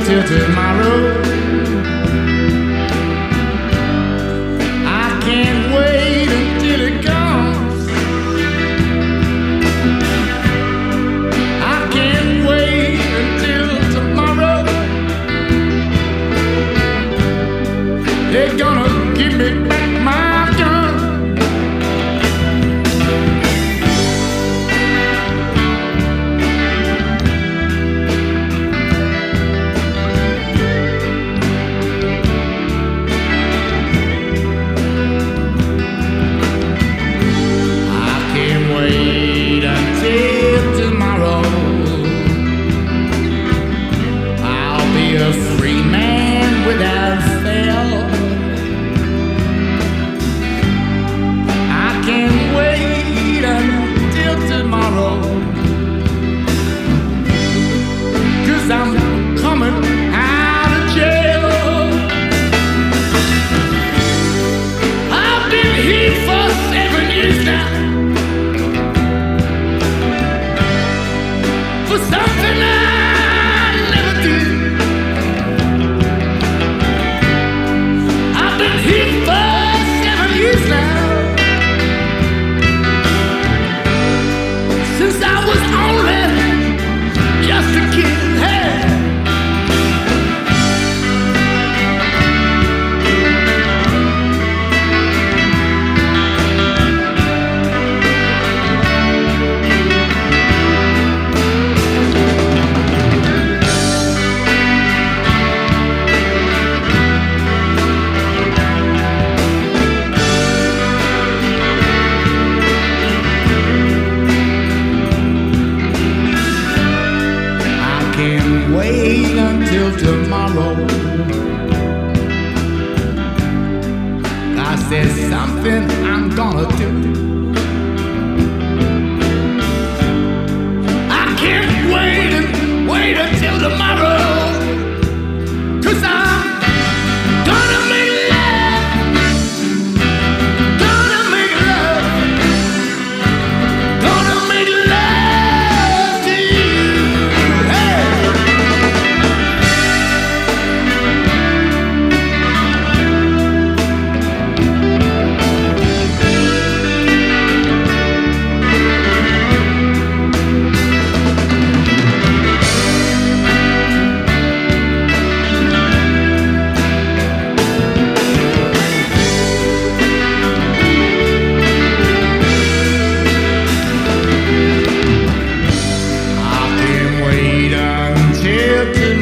until tomorrow. I can't wait until it comes. I can't wait until tomorrow. They're gonna give me back my gun. I'm coming out of jail. I've been here for 7 years now for something I never did. I've been here for 7 years now since I was only just a kid. Wait until tomorrow. I said something I'm gonna do. I can't wait until tomorrow. 'Cause I'm gonna make love, gonna make love, gonna make love to you. Hey!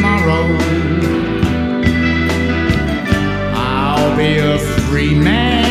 I'll be a free man.